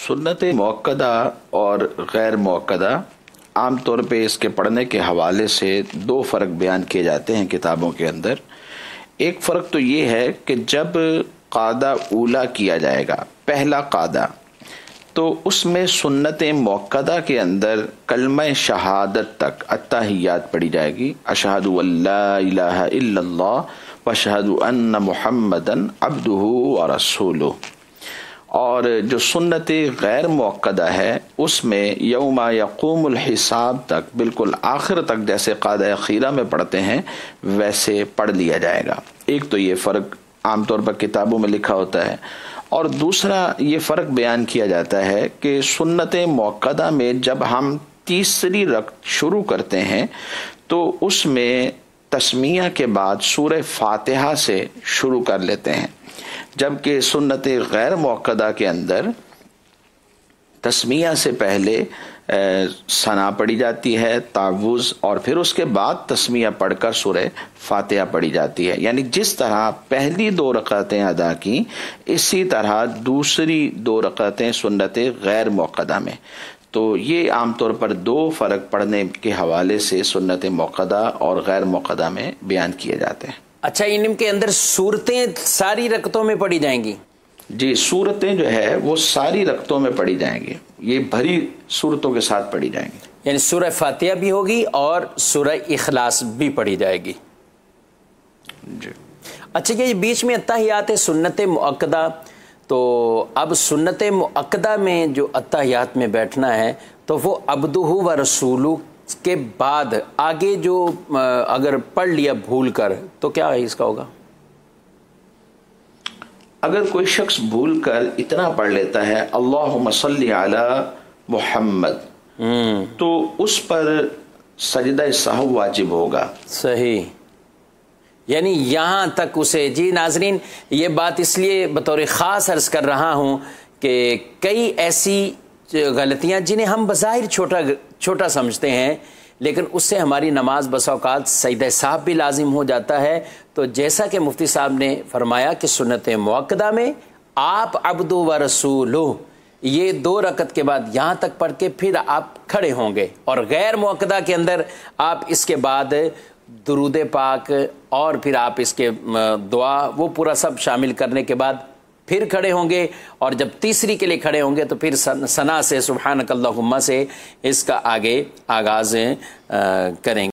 सुन्नत मुअक्कदा और गैर मुअक्कदा आम तौर पे इसके पढ़ने के हवाले से दो फ़र्क बयान किए जाते हैं किताबों के अंदर। एक फ़र्क तो ये है कि जब क़ादा ऊला किया जाएगा, पहला क़ादा, तो उसमें सुन्नत मुअक्कदा के अंदर कलमा शहादत तक अत्तहियात पढ़ी जाएगी, अशहदु अल्ला इलाहा इल्लल्लाह व अशहदु अन्न मुहम्मदन अब्दुहु व रसूलुहु। और जो सुन्नत गैर मुअक्कदा है उसमें यौमा यक़ूमुल हिसाब तक, बिल्कुल आखिर तक जैसे क़ादा अखीरा में पढ़ते हैं वैसे पढ़ लिया जाएगा। एक तो ये फ़र्क आमतौर पर किताबों में लिखा होता है, और दूसरा ये फ़र्क बयान किया जाता है कि सुन्नत मुअक्कदा में जब हम तीसरी रकअत शुरू करते हैं तो उसमें तस्मिया के बाद सूरह फातिहा से शुरू कर लेते हैं, जबकि सुन्नत गैर मुअक्कदा के अंदर तस्मिया से पहले सना पढ़ी जाती है, तावुज़, और फिर उसके बाद तस्मिया पढ़कर सूरह फातिहा पढ़ी जाती है। यानी जिस तरह पहली दो रकातें अदा की, इसी तरह दूसरी दो रकातें सुन्नत गैर मुअक्कदा में। तो ये आमतौर पर दो फ़र्क पढ़ने के हवाले से सुन्नत मुअक्कदा और गैर मुअक्कदा में बयान किए जाते हैं। अच्छा, इनके अंदर सूरतें सारी रकतों में पढ़ी जाएंगी? जी, सूरतें जो है वो सारी रकतों में पढ़ी जाएंगी, ये भरी सूरतों के साथ पढ़ी जाएंगी। यानी सूरह फातिहा भी होगी और सूरह इखलास भी पढ़ी जाएगी। जी। अच्छा, ये बीच में अत्तहियात है सुन्नत मुअक्कदा, तो अब सुन्नत मुअक्कदा में जो अत्तहियात में बैठना है तो वो अब्दुहु व रसूलु के बाद आगे जो अगर पढ़ लिया भूल कर तो क्या है इसका होगा? अगर कोई शख्स भूल कर इतना पढ़ लेता है अल्लाहुम्मा सल्ली अला मुहम्मद, तो उस पर सजदा सहव वाजिब होगा। सही, यानी यहाँ तक उसे। जी नाजरीन, ये बात इसलिए बतौर ख़ास अर्ज़ कर रहा हूँ कि कई ऐसी गलतियाँ जिन्हें हम बज़ाहिर छोटा समझते हैं, लेकिन उससे हमारी नमाज बस औक़ात सजदा साहब भी लाजिम हो जाता है। तो जैसा कि मुफ्ती साहब ने फरमाया कि सुन्नत मुअक्कदा में आप अब्दु व रसूलुहु ये दो रकत के बाद यहाँ तक पढ़ के फिर आप खड़े होंगे, और गैर मुअक्कदा के अंदर आप इसके बाद दुरूद पाक और फिर आप इसके दुआ वो पूरा सब शामिल करने के बाद फिर खड़े होंगे, और जब तीसरी के लिए खड़े होंगे तो फिर सना से सुब्हानक अल्लाहुम्मा से इसका आगे आगाज़ करेंगे।